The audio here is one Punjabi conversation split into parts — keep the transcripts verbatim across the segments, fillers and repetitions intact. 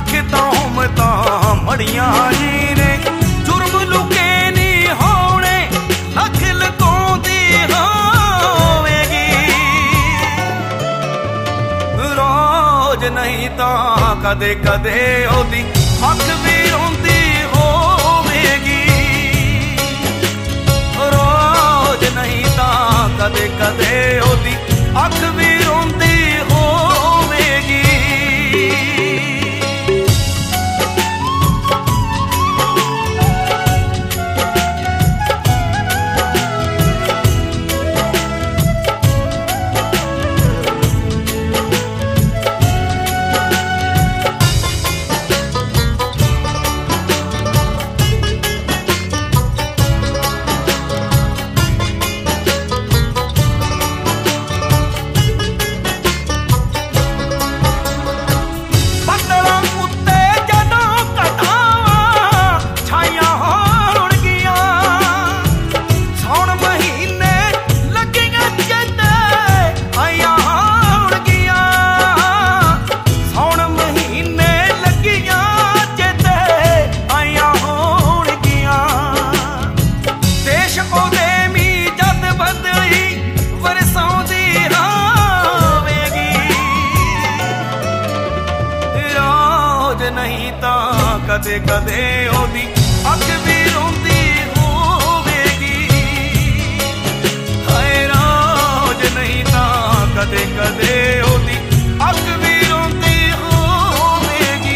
ਲੱਖ ਤੌਹਮਤਾਂ ਮੜੀਆਂ ਜੀ ਨੇ, ਜੁਰਮ ਲੁਕੇ ਨਹੀਂ ਹੋਣੇ, ਲੱਖ ਲੁਕਾਉਂਦੀ ਹੋਵੇਗੀ। ਰੋਜ਼ ਨਹੀਂ ਤਾਂ ਕਦੇ ਕਦੇ ਉਹਦੀ ਅੱਖ ਵੀ ਰੋਂਦੀ ਹੋਵੇਗੀ। ਰੋਜ਼ ਨਹੀਂ ਤਾਂ ਕਦੇ ਕਦੇ ਉਹਦੀ ਅੱਖ ਵੀ ਰੋਂਦੀ ਹੋਵੇਗੀ। ਨਹੀਂ ਤਾਂ ਕਦੇ ਕਦੇ ਉਹਦੀ ਅੱਖ ਵੀ ਰੋਂਦੀ ਹੋਵੇਗੀ। ਹਾਏ ਰੋਜ਼ ਨਹੀਂ ਤਾਂ ਕਦੇ ਕਦੇ ਉਹਦੀ ਅੱਖ ਵੀ ਰੋਂਦੀ ਹੋਵੇਗੀ।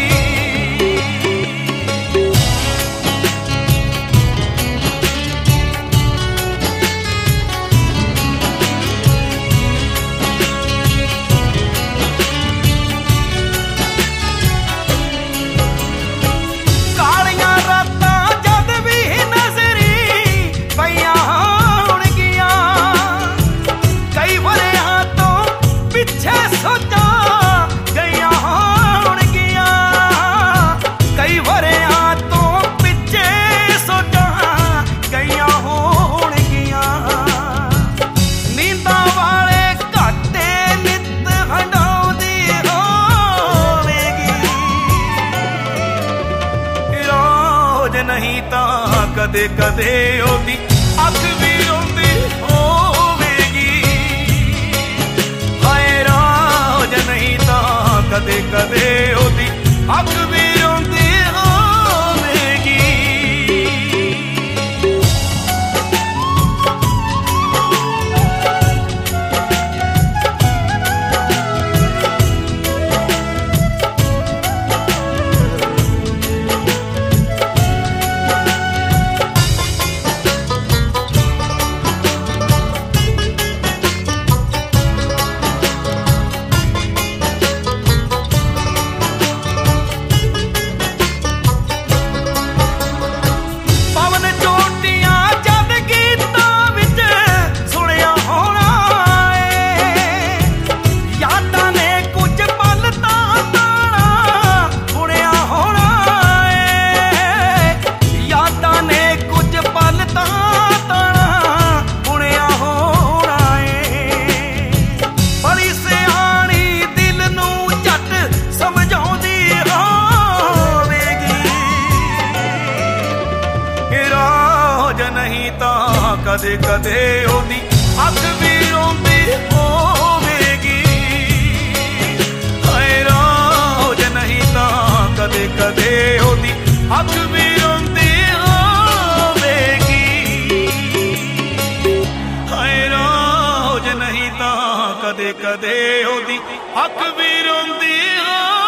ਨਹੀਂ ਤਾਂ ਕਦੇ ਕਦੇ ਉਹਦੀ ਅੱਖ ਵੀ ਰੋਂਦੀ ਹੋਵੇਗੀ। ਹਾਏ ਰੋਜ਼ ਨਹੀਂ ਤਾਂ ਕਦੇ ਕਦੇ ਉਹਦੀ ਅੱਖ ਵੀ ਰੋਂਦੀ ਹੋਵੇਗੀ। ਨਹੀਂ ਤਾਂ ਕਦੇ ਕਦੇ ਉਹਦੀ ਅੱਖ ਵੀ ਰੋਂਦੀ ਹੋਵੇਗੀ। ਹਾਏ ਰੋਜ਼ ਨਹੀਂ ਤਾਂ ਕਦੇ ਕਦੇ ਉਹਦੀ ਅੱਖ ਵੀ ਰੋਂਦੀ ਹੋਵੇਗੀ। ਹਾਏ ਰੋਜ਼ ਨਹੀਂ ਤਾਂ ਕਦੇ ਕਦੇ ਉਹਦੀ ਅੱਖ ਵੀ ਰੋਂਦੀ ਹੋਵੇਗੀ।